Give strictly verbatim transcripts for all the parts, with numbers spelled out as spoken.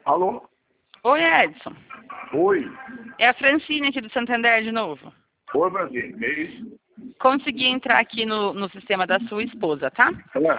Alô? Oi, Edson. Oi. É a Francine aqui do Santander de novo. Oi, Brasil. É isso? Consegui entrar aqui no, no sistema da sua esposa, tá?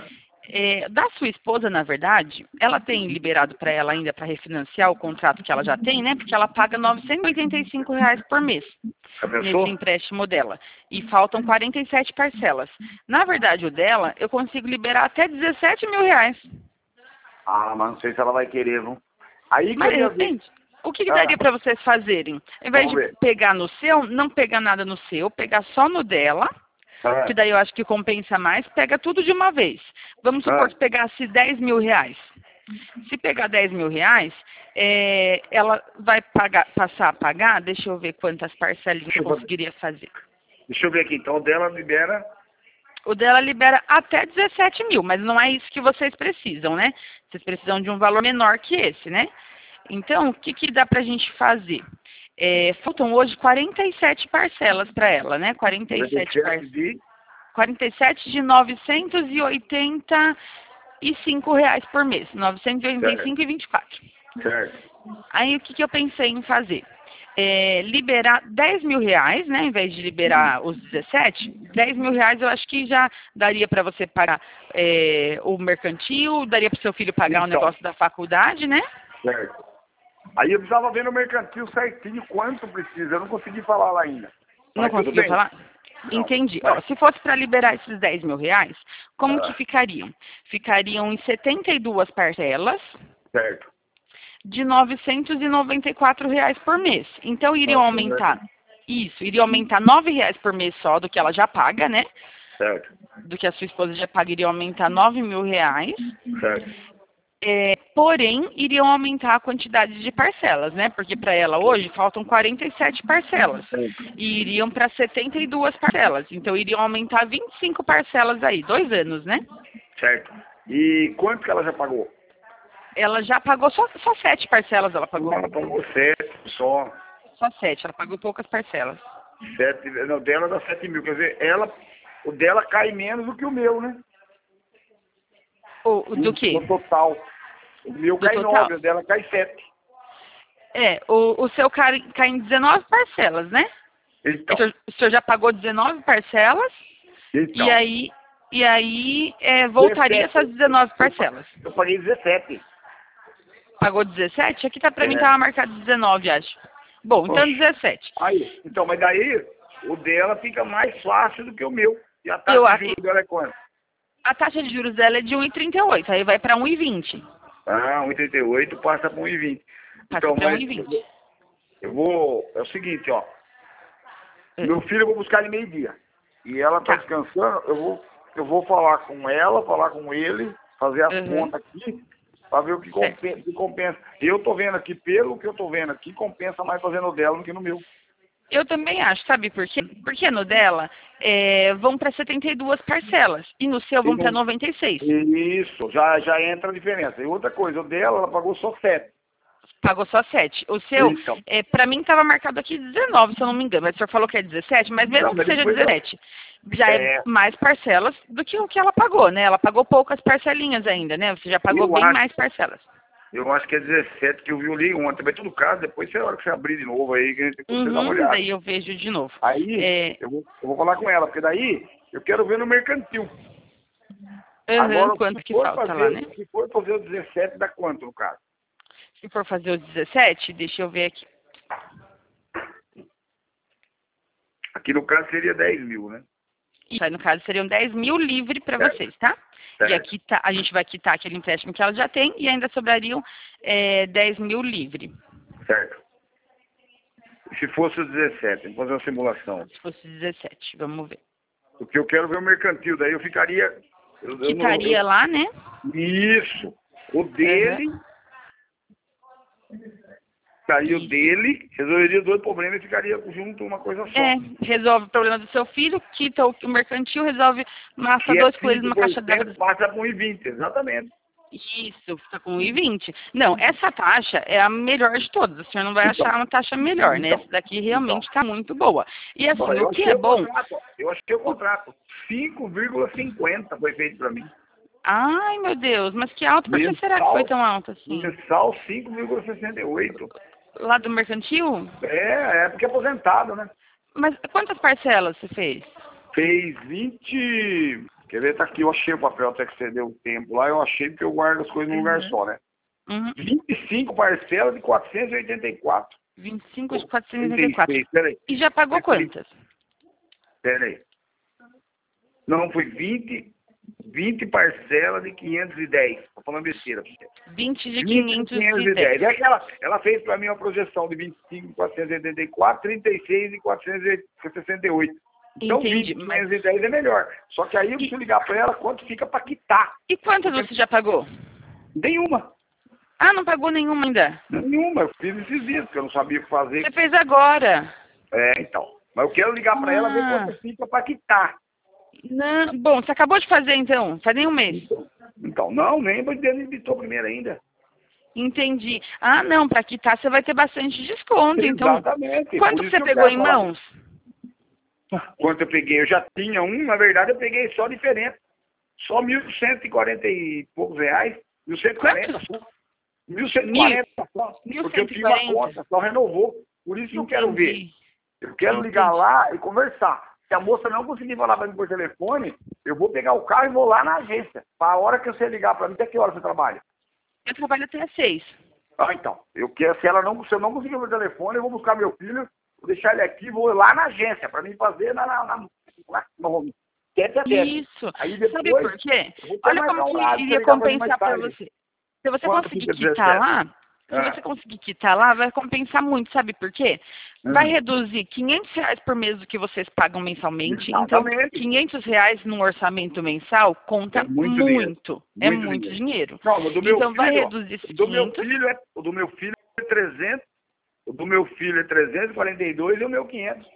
É. É, da sua esposa, na verdade, ela tem liberado para ela ainda para refinanciar o contrato que ela já tem, né? Porque ela paga novecentos e oitenta e cinco reais por mês Já nesse pensou? empréstimo dela. E faltam quarenta e sete parcelas. Na verdade, o dela, eu consigo liberar até dezessete mil reais. Ah, mas não sei se ela vai querer, não. Aí que eu Mas, de ia ver. repente, o que, que Ah, daria para vocês fazerem? Ao invés vamos de ver. pegar no seu, não pegar nada no seu, pegar só no dela, que Ah, daí eu acho que compensa mais, pega tudo de uma vez. Vamos supor ah, que pegasse dez mil reais. Se pegar dez mil reais, é, ela vai pagar, passar a pagar, deixa eu ver quantas parcelinhas deixa, eu eu, ver. conseguiria fazer. deixa eu ver aqui. Então, o dela libera. O dela libera até dezessete mil, mas não é isso que vocês precisam, né? Vocês precisam de um valor menor que esse, né? Então, o que, que dá pra gente fazer? É, faltam hoje quarenta e sete parcelas para ela, né? quarenta e sete parcelas. de. quarenta e sete de novecentos e oitenta e cinco reais por mês. novecentos e oitenta e cinco Certo. e vinte e quatro. Certo. Aí o que, que eu pensei em fazer? É, liberar dez mil reais, né? Em vez de liberar os dezessete, dez mil reais eu acho que já daria para você pagar é, o mercantil, daria para o seu filho pagar o Então, negócio da faculdade, né? certo. Aí eu precisava ver no mercantil certinho quanto precisa. Eu não consegui falar lá ainda. Não Mas tudo conseguiu bem. falar? Não. Entendi. Ó, Mas, se fosse para liberar esses dez mil reais, como que ah, ficariam? Ficariam em setenta e duas parcelas certo. de novecentos e noventa e quatro reais por mês. Então iriam Nossa, né? aumentar, isso, iriam aumentar nove reais por mês só do que ela já paga, né? Certo. Do que a sua esposa já paga, iriam aumentar nove mil reais. Certo. É, porém, iriam aumentar a quantidade de parcelas, né? Porque para ela hoje faltam quarenta e sete parcelas. Certo. E iriam para setenta e duas parcelas. Então iriam aumentar vinte e cinco parcelas aí, dois anos, né? Certo. E quanto que ela já pagou? Ela já pagou só, só sete parcelas, ela pagou. Ela pagou sete só. Só sete, ela pagou poucas parcelas. Sete, não, dela dá sete mil. Quer dizer, ela, o dela cai menos do que o meu, né? O, o do quê? No total. O meu Do cai total? nove, o dela cai sete. É, o, o seu cai, cai em dezenove parcelas, né? Então, Então, o senhor já pagou dezenove parcelas então. e aí, e aí é, voltaria dezessete. essas dezenove parcelas. Eu paguei dezessete. Pagou dezessete? Aqui tá pra mim, É. tava marcado dezenove, acho. Bom, então Oxe. dezessete. Aí, então, mas daí o dela fica mais fácil do que o meu. E a taxa Eu, de acho- juros dela é quanto? a taxa de juros dela é de um vírgula trinta e oito, aí vai pra um vírgula vinte. Ah, um vírgula oitenta e oito passa para um vírgula vinte. Passa Então, pra mas um vírgula vinte. eu vou. É o seguinte, ó. É. Meu filho eu vou buscar ele meio-dia. E ela tá Tá. descansando, eu vou, eu vou falar com ela, falar com ele, fazer as Uhum. contas aqui, para ver o que Certo. compensa, que compensa. Eu tô vendo aqui, pelo que eu tô vendo aqui, compensa mais fazendo o dela do que no meu. Eu também acho, sabe por quê? Porque no dela é, vão para setenta e duas parcelas e no seu E vão para não- noventa e seis. Isso, já, já entra a diferença. E outra coisa, o dela, ela pagou só sete. Pagou só sete. O seu, Então, é, para mim estava marcado aqui dezenove, se eu não me engano. Mas o senhor falou que é dezessete, mas mesmo não, que mas seja depois eu- dezessete, já é é, mais parcelas do que o que ela pagou, né? Ela pagou poucas parcelinhas ainda, né? Você já pagou eu bem acho, mais parcelas. eu acho que é dezessete que eu vi ali ontem, mas tudo caso, depois você, a hora que você abrir de novo aí, que a gente tem que você dar uma Uhum, olhada. daí eu vejo de novo. Aí, É, eu vou, eu vou falar com ela, porque daí eu quero ver no mercantil. uhum, Agora, quanto se que for falta fazer, lá, né? se for fazer o dezessete, dá quanto no caso? Se for fazer o dezessete, deixa eu ver aqui. Aqui no caso seria dez mil, né? Isso aí, no caso, seriam dez mil livre para Certo. vocês, tá? Certo. E aqui tá, a gente vai quitar aquele empréstimo que ela já tem e ainda sobrariam é, dez mil livre. Certo. Se fosse o dezessete, vamos fazer uma simulação. Se fosse dezessete, vamos ver. Porque eu quero ver o mercantil, daí eu ficaria... Eu, eu não- Quitaria eu- lá, né? Isso. O dele... Ficaria o Isso. dele, resolveria dois problemas e ficaria junto uma coisa só. É, resolve o problema do seu filho, quita o, o mercantil, resolve, massa Que é dois coelhos numa caixa d'água. cinco por cento passa para um vírgula vinte, exatamente. Isso, fica com um vírgula vinte. Não, essa taxa é a melhor de todas. O senhor não vai Então, achar uma taxa melhor, né? então, Essa daqui realmente está muito boa. E assim, Olha, eu o que achei é o bom... contrato, eu achei o contrato. cinco vírgula cinquenta foi feito para mim. Ai, meu Deus, mas que alto, por que Mensal, será que foi tão alto assim? Mensal cinco vírgula sessenta e oito. Lá do mercantil? É, é porque é aposentado, né? Mas quantas parcelas você fez? Fez vinte. Quer ver? Tá aqui, eu achei o papel até que você deu tempo lá, eu achei porque eu guardo as coisas num lugar Uhum. só, né? Uhum. vinte e cinco parcelas de quatrocentos e oitenta e quatro. vinte e cinco de quatrocentos e oitenta e quatro. trinta e seis, peraí. E já pagou quantas? Peraí. Não, foi vinte, vinte parcelas de quinhentos e dez. Tô falando besteira pra você. vinte de vinte de quinhentos e dez. É que ela, ela fez pra mim uma projeção de vinte e cinco de quatrocentos e oitenta e quatro, trinta e seis de quatrocentos e sessenta e oito. Então Entendi, vinte de mas... quinhentos e dez é melhor. Só que aí eu preciso ligar pra ela quanto fica pra quitar. E quantas você já pagou? Nenhuma. Ah, não pagou nenhuma ainda? Nenhuma. Eu fiz esses dias, porque eu não sabia o que fazer. Você fez agora. É, então. Mas eu quero ligar pra ela ver Ah. quanto fica pra quitar. Não, bom, você acabou de fazer então, faz nem um mês. Então, então não, nem ele editou primeiro ainda. Entendi. Ah, não, para quitar você vai ter bastante desconto, então. Exatamente. Quanto Por isso você que eu pegou quero em falar. mãos? Quanto eu peguei? Eu já tinha um, na verdade eu peguei só diferente. Só mil cento e quarenta e poucos reais. mil cento e quarenta só. mil cento e quarenta só. Porque eu tinha uma conta, só renovou. Por isso que eu quero ver. Eu quero ligar lá e conversar. Se a moça não conseguir falar para mim por telefone, eu vou pegar o carro e vou lá na agência. Para a hora que você ligar para mim, até que hora você trabalha? Eu trabalho até às seis. Ah, então. Eu quero, se ela não, se eu não conseguir por telefone, eu vou buscar meu filho, vou deixar ele aqui, vou lá na agência para mim fazer na, na, na, na, no tete a tete. Isso. Aí depois, sabe por quê? Olha como que iria compensar para você. Se você Quanto conseguir fica quitar lá, se Ah. você conseguir quitar lá, vai compensar muito, sabe por quê? Vai reduzir quinhentos reais por mês do que vocês pagam mensalmente. Exatamente. Então, quinhentos reais num orçamento mensal conta É muito muito. dinheiro. É Muito muito dinheiro. dinheiro. Não, o do meu Então, vai filho, reduzir esses o do meu quinhentos. filho é, o do meu filho é trezentos, o do meu filho é trezentos e quarenta e dois e o meu quinhentos.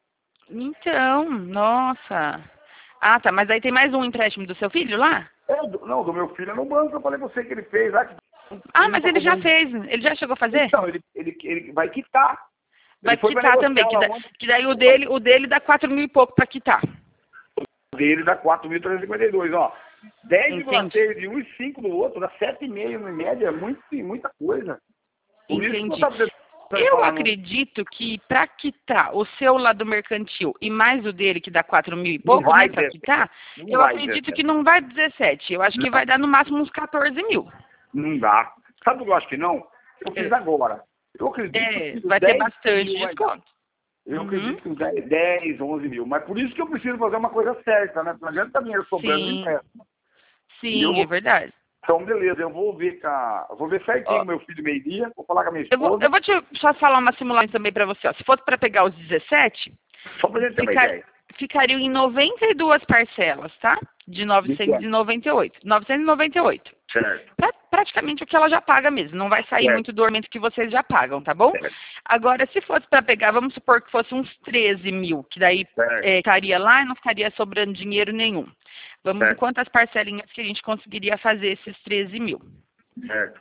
Então, nossa. Ah, tá, mas aí tem mais um empréstimo do seu filho lá? É, do, não, do meu filho é no banco, eu falei pra você que ele fez lá. Que, ah, mas ele já fez, ele já chegou a fazer? Então, ele, ele, ele vai quitar. Vai Ele foi pra quitar também, que, negociar da, lá ontem. que daí o dele, o dele dá quatro mil e pouco para quitar. O dele dá quatro mil trezentos e cinquenta e dois, ó. dez vírgula seis Entendi. de um e cinco do outro, dá sete vírgula cinco em média, é muito, muita coisa. Por isso que Entendi. eu tava Eu falando. acredito que para quitar o seu lado mercantil e mais o dele, que dá quatro mil e Não pouco, vai né, para ter. quitar, Não eu vai acredito ter. que não vai dezessete. Eu acho que Não. vai dar no máximo uns quatorze mil. Não dá. Sabe o que eu acho que não? Eu fiz É. agora. Eu acredito É, que vai ter dez bastante mil vai dar. desconto. Eu Uhum. acredito que uns dez, dez, onze mil. Mas por isso que eu preciso fazer uma coisa certa, né? Não adianta dinheiro sobrando Sim. em pé. Sim, vou... é verdade. Então, beleza, eu vou ver com a... eu vou ver certinho Ó, o meu filho meio-dia, vou falar com a minha Eu vou, esposa, eu vou te só falar uma simulação também para você. Ó. Se fosse para pegar os dezessete, só pra gente ter uma ficar, ideia. ficariam em noventa e duas parcelas, tá? De novecentos e noventa e oito. novecentos e noventa e oito. Certo. Pra, praticamente o que ela já paga mesmo. Não vai sair Certo. muito do orçamento que vocês já pagam, tá bom? Certo. Agora, se fosse para pegar, vamos supor que fosse uns treze mil, que daí Certo. é, estaria lá e não ficaria sobrando dinheiro nenhum. Vamos ver Certo. quantas parcelinhas que a gente conseguiria fazer esses treze mil. Certo.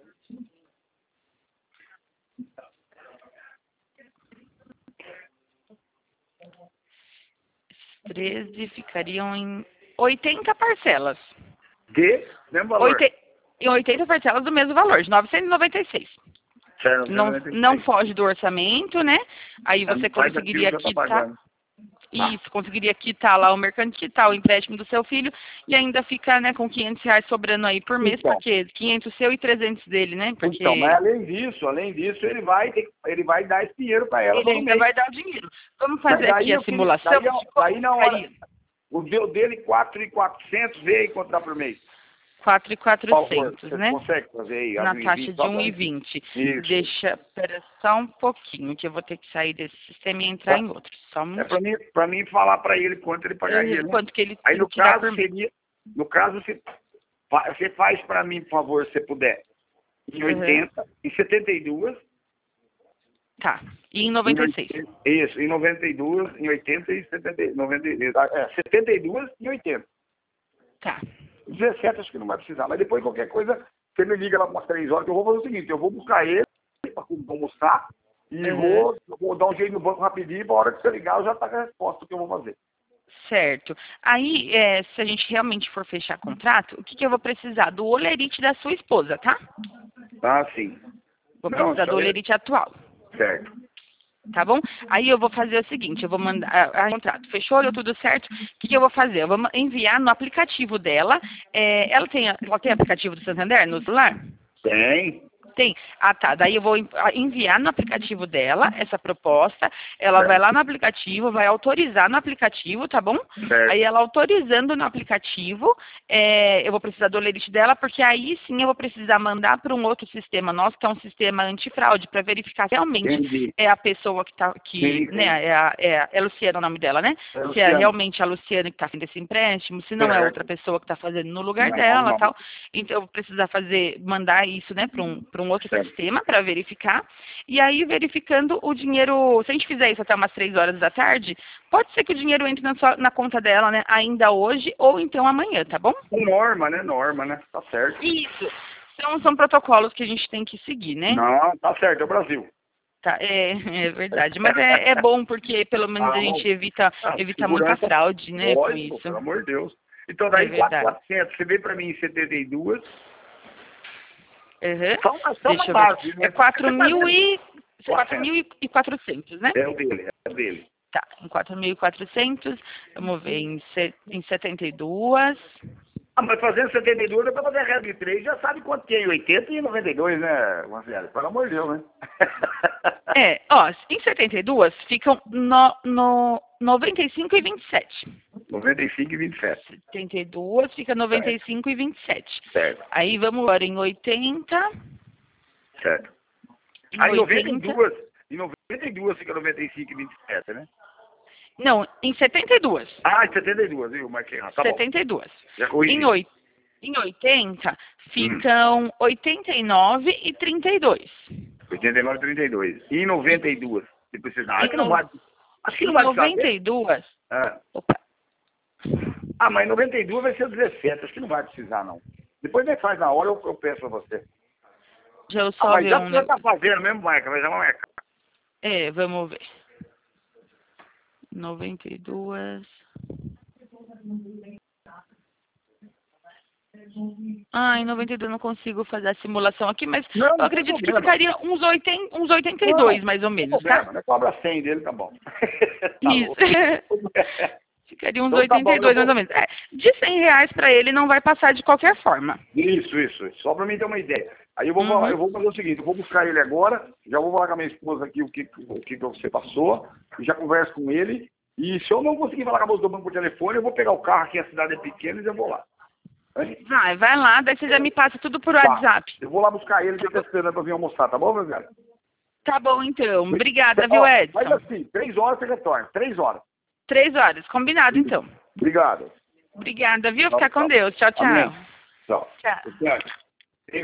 treze ficariam em oitenta parcelas. De mesmo valor. Oite... Em oitenta parcelas do mesmo valor, de novecentos e noventa e seis. Certo, Não, noventa e seis. não foge do orçamento, né? Aí É, você faz conseguiria aquilo que eu tô quitar. pagando. Isso, conseguiria quitar lá o mercante, quitar o empréstimo do seu filho e ainda fica, né, com quinhentos reais sobrando aí por mês, Então. porque quinhentos seu e trezentos dele, né? Porque Então, mas além disso, além disso, ele vai, ter, ele vai dar esse dinheiro para ela ele todo ainda mês. vai dar o dinheiro. Vamos Mas fazer daí aqui a eu queria- simulação. daí, de eu- como daí na hora, ficaria. o deu dele quatro mil e quatrocentos veio encontrar por mês. quatro mil e Por favor, quatrocentos, você né? consegue fazer aí? Na as taxa vinte, de só pra- um e vinte. Isso. Deixa, espera só um pouquinho, que eu vou ter que sair desse sistema e entrar Tá. em outro. Só um É minutinho. para mim, pra mim falar para ele quanto ele pagaria, né? Quanto que ele Aí tem no que dar caso por mês. seria, no caso você, fa- você faz para mim, por favor, se puder, em Uhum. oitenta, em setenta e duas, Tá. E em noventa e seis. em oitenta, isso, em noventa e duas, em oitenta e setenta, noventa, e- é, setenta e duas e oitenta. Tá. dezessete acho que não vai precisar, mas depois qualquer coisa, você me liga lá umas três horas, que eu vou fazer o seguinte, eu vou buscar ele para almoçar e Uhum. vou, vou dar um jeito no banco rapidinho, para a hora que você ligar eu já tá com a resposta do que eu vou fazer. Certo. Aí, é, se a gente realmente for fechar contrato, o que, que eu vou precisar? Do olerite da sua esposa, tá? Ah, sim. Vou Não, precisar isso do aí é olerite atual, certo. tá bom? Aí eu vou fazer o seguinte, eu vou mandar a, a contrato. Fechou? Deu tudo certo? O que, que eu vou fazer? Eu vou ma- enviar no aplicativo dela. É, ela tem, a- ela tem aplicativo do Santander no celular? Tem. Tem. Ah, tá. Daí eu vou en- a- enviar no aplicativo dela essa proposta. Ela vai Certo. lá no aplicativo, vai autorizar no aplicativo, tá bom? Certo. Aí ela autorizando no aplicativo, é, eu vou precisar do olerite dela, porque aí sim eu vou precisar mandar para um outro sistema nosso, que é um sistema antifraude, para verificar se realmente Entendi. é a pessoa que tá, que, Sim, sim. né, é a, é, a- é a Luciana o nome dela, né? É, Se é Luciano. realmente a Luciana que está fazendo esse empréstimo, se não é Certo. outra pessoa que está fazendo no lugar Não, dela, não. tal. Então eu vou precisar fazer, mandar isso, né, para um, para um outro Certo. sistema para verificar. E aí verificando o dinheiro, se a gente fizer isso até umas três horas da tarde, pode ser que o dinheiro entre na, sua- na conta dela, né, ainda hoje ou então amanhã, tá bom? Norma, né? Norma, né? Tá certo. Isso. São, são protocolos que a gente tem que seguir, né? Não, tá certo, é o Brasil. Tá, é, é verdade. Mas é, é bom porque pelo menos Ah, a gente evita, ah, evita muita segurança, fraude, né, com lógico, isso. pelo amor de Deus. Então É daí verdade. quatro mil e quatrocentos, você veio pra mim em setenta e dois. Uhum. Só uma, só uma Deixa eu base, ver. né? É quatro Você tá mil vendo? e quatro mil e quatrocentos, né? É o dele, é o dele. Tá, em quatro mil e quatrocentos, vamos ver, em, se, em setenta e dois. Ah, mas fazendo setenta e dois, dá pra fazer a regra de três, já sabe quanto que é em oitenta e noventa e dois, né, Marcelo? Pelo amor de Deus, né? É, ó, em setenta e dois ficam no, no noventa e cinco e vinte e sete. noventa e cinco e vinte e sete. setenta e dois fica noventa e cinco e vinte e sete. Certo, Aí vamos agora em oitenta. certo. Em Aí em oitenta. noventa e dois, em noventa e dois fica noventa e cinco e vinte e sete, né? Não, em setenta e dois. Ah, em setenta e dois, viu, Marquinhos? Ah, tá bom. setenta e dois. Já corrigi. Em, oit, em oitenta ficam oitenta e nove e trinta e dois. oitenta e nove e trinta e dois. E em noventa e dois, se precisar. Acho Em que não no- vai. Acho que Em não vai noventa precisar. e dois. Ah. Opa. ah, mas em noventa e dois vai ser dezessete. Acho que não vai precisar, não. Depois nem faz na hora, eu, eu peço a você. Deixa eu Ah, só mas ver já um que você tá negócio. fazendo mesmo, Marca, vai já não marcar. É, vamos ver. noventa e dois. Ah, em noventa e dois eu não consigo fazer a simulação aqui, mas Não, eu não acredito tem que problema. ficaria uns, oitenta, uns oitenta e dois, mais ou menos, Não, tá? né? Cobra cem dele, tá bom. Tá Isso. louco. Ficaria uns Então tá bom, oitenta e dois, eu vou- mais ou menos. É, de cem reais pra ele não vai passar de qualquer forma. Isso, isso, isso. Só pra mim ter uma ideia. Aí eu vou, Uhum. falar- eu vou fazer o seguinte, eu vou buscar ele agora, já vou falar com a minha esposa aqui o que, o que que você passou, e já converso com ele. E se eu não conseguir falar com a moça do banco por telefone, eu vou pegar o carro aqui, a cidade é pequena, e já vou lá. Hein? Vai, vai lá, daí você já me passa tudo por Tá. WhatsApp. Eu vou lá buscar ele, que ele tá esperando pra vir almoçar, tá bom, meu velho? Tá bom, então. Obrigada, viu, Ó, Edson? Mas assim, três horas você retorna, três horas. Três horas, combinado, então. Obrigado. Obrigada, viu? Tchau, Fica com tchau. Deus. Tchau, tchau. Amém. Tchau. Tchau. Tchau.